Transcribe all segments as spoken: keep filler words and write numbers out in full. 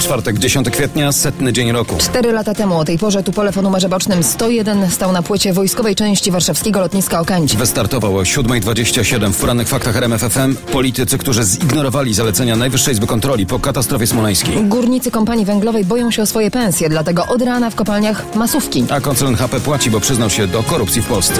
Czwartek, dziesiątego kwietnia, setny dzień roku. Cztery lata temu o tej porze Tupolew o numerze bocznym sto jeden stał na płycie wojskowej części warszawskiego lotniska Okęcie. Wystartował o siódma dwadzieścia siedem w porannych faktach R M F F M. Politycy, którzy zignorowali zalecenia Najwyższej Izby Kontroli po katastrofie smoleńskiej. Górnicy kompanii węglowej boją się o swoje pensje, dlatego od rana w kopalniach masówki. A koncern H P płaci, bo przyznał się do korupcji w Polsce.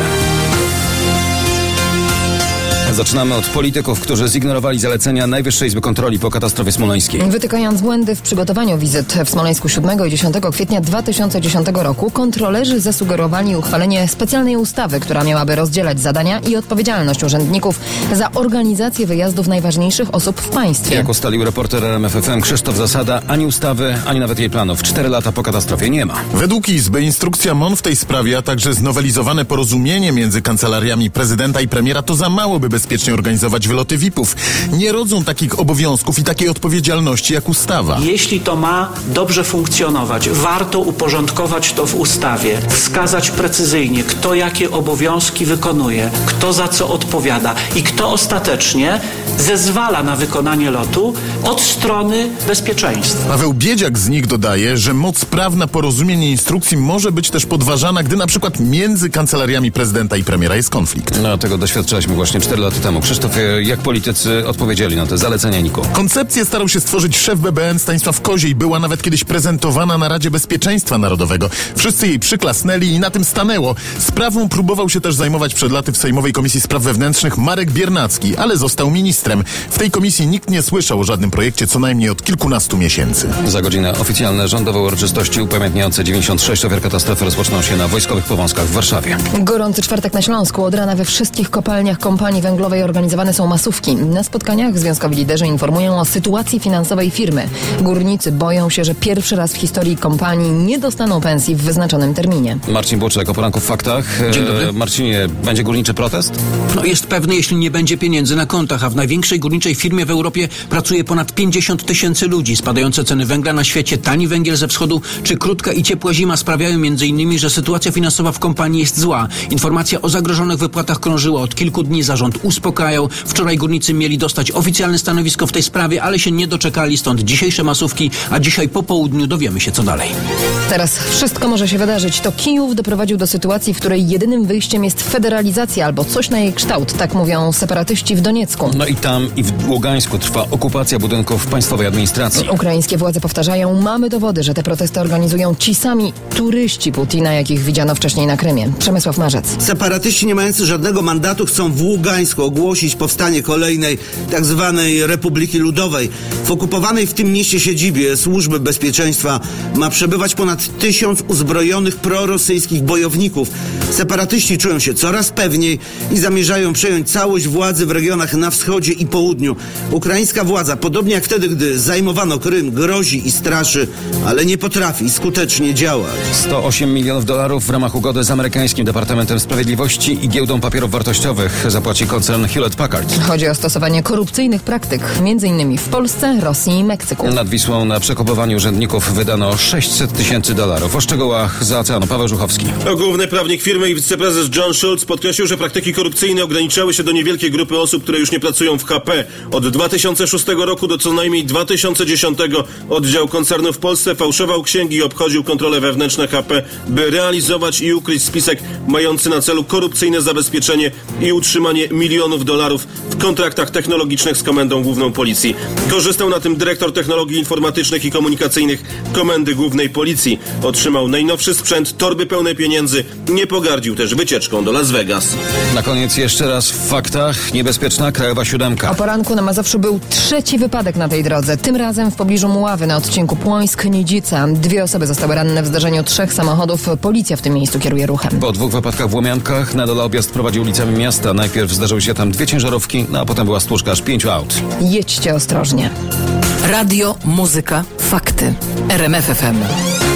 Zaczynamy od polityków, którzy zignorowali zalecenia Najwyższej Izby Kontroli po katastrofie smoleńskiej. Wytykając błędy w przygotowaniu wizyt w Smoleńsku siódmego i dziesiątego kwietnia dwa tysiące dziesiątego roku, kontrolerzy zasugerowali uchwalenie specjalnej ustawy, która miałaby rozdzielać zadania i odpowiedzialność urzędników za organizację wyjazdów najważniejszych osób w państwie. Jak ustalił reporter R M F F M Krzysztof Zasada, ani ustawy, ani nawet jej planów cztery lata po katastrofie nie ma. Według Izby instrukcja M O N w tej sprawie, a także znowelizowane porozumienie między kancelariami prezydenta i premiera to za mało, by bezpiecznie organizować wyloty V I P-ów. Nie rodzą takich obowiązków i takiej odpowiedzialności jak ustawa. Jeśli to ma dobrze funkcjonować, warto uporządkować to w ustawie, wskazać precyzyjnie, kto jakie obowiązki wykonuje, kto za co odpowiada i kto ostatecznie zezwala na wykonanie lotu od strony bezpieczeństwa. Paweł Biedziak z nich dodaje, że moc prawna porozumień i instrukcji może być też podważana, gdy na przykład między kancelariami prezydenta i premiera jest konflikt. No, tego doświadczaliśmy właśnie cztery lata temu. Krzysztof, jak politycy odpowiedzieli na te zalecenia N I K U? Koncepcję starał się stworzyć szef B B N Stanisław Koziej. Była nawet kiedyś prezentowana na Radzie Bezpieczeństwa Narodowego. Wszyscy jej przyklasnęli i na tym stanęło. Sprawą próbował się też zajmować przed laty w Sejmowej Komisji Spraw Wewnętrznych Marek Biernacki, ale został ministrem. W tej komisji nikt nie słyszał o żadnym projekcie co najmniej od kilkunastu miesięcy. Za godzinę oficjalne rządowe uroczystości upamiętniające dziewięćdziesiąt sześć ofiar katastrofy rozpoczną się na Wojskowych Powązkach w Warszawie. Gorący czwartek na Śląsku. Od rana we wszystkich kopalniach kompanii węglowej organizowane są masówki. Na spotkaniach związkowi liderzy informują o sytuacji finansowej firmy. Górnicy boją się, że pierwszy raz w historii kompanii nie dostaną pensji w wyznaczonym terminie. Marcin Buczek o poranku w faktach. Dzień dobry. E, Marcinie, będzie górniczy protest? No jest pewny, jeśli nie będzie pieniędzy na kontach, a w największej górniczej firmie w Europie pracuje ponad pięćdziesiąt tysięcy ludzi. Spadające ceny węgla na świecie, tani węgiel ze wschodu czy krótka i ciepła zima sprawiają między innymi, że sytuacja finansowa w kompanii jest zła. Informacja o zagrożonych wypłatach krążyła od kilku dni. Zarząd uspokajał. Wczoraj górnicy mieli dostać oficjalne stanowisko w tej sprawie, ale się nie doczekali, stąd dzisiejsze masówki, a dzisiaj po południu dowiemy się co dalej. Teraz wszystko może się wydarzyć. To Kijów doprowadził do sytuacji, w której jedynym wyjściem jest federalizacja albo coś na jej kształt, tak mówią separatyści w Doniecku. No i tam i w Ługańsku trwa okupacja budynków państwowej administracji. Ukraińskie władze powtarzają, mamy dowody, że te protesty organizują ci sami turyści Putina, jakich widziano wcześniej na Krymie. Przemysław Marzec. Separatyści nie mający żadnego mandatu chcą w Ługańsku ogłosić powstanie kolejnej tak zwanej Republiki Ludowej. W okupowanej w tym mieście siedzibie Służby Bezpieczeństwa ma przebywać ponad tysiąc uzbrojonych prorosyjskich bojowników. Separatyści czują się coraz pewniej i zamierzają przejąć całość władzy w regionach na wschodzie i południu. Ukraińska władza, podobnie jak wtedy, gdy zajmowano Krym, grozi i straszy, ale nie potrafi skutecznie działać. sto osiem milionów dolarów w ramach ugody z amerykańskim Departamentem Sprawiedliwości i Giełdą Papierów Wartościowych zapłaci koncern Hewlett Packard. Chodzi o stosowanie korupcyjnych praktyk, między innymi w Polsce, Rosji i Meksyku. Nad Wisłą na przekopywanie urzędników wydano sześćset tysięcy dolarów. O szczegółach za oceanu Paweł Żuchowski. Główny prawnik firmy i wiceprezes John Schultz podkreślił, że praktyki korupcyjne ograniczały się do niewielkiej grupy osób, które już nie pracują w H P. Od dwa tysiące szóstego roku do co najmniej dwa tysiące dziesiątego oddział koncernu w Polsce fałszował księgi i obchodził kontrole wewnętrzne H P, by realizować i ukryć spisek mający na celu korupcyjne zabezpieczenie i utrzymanie milionów dolarów w kontraktach technologicznych z Komendą Główną Policji. Korzystał na tym dyrektor technologii informatycznych i komunikacyjnych Komendy Głównej Policji. Otrzymał najnowszy sprzęt, torby pełne pieniędzy. Nie pogardził też wycieczką do Las Vegas. Na koniec jeszcze raz w faktach. Niebezpieczna krajowa siódemka. O poranku na Mazowszu był trzeci wypadek na tej drodze. Tym razem w pobliżu Muławy na odcinku Płońsk-Nidzica. Dwie osoby zostały ranne w zdarzeniu trzech samochodów. Policja w tym miejscu kieruje ruchem. Po dwóch wypadkach w Łomiankach na dole objazd prowadzi ulicami miasta. Najpierw zdarzyły się tam dwie ciężarówki, no a potem była stłuczka aż pięciu aut. Jedźcie ostrożnie. Radio, muzyka, fakty. R M F F M.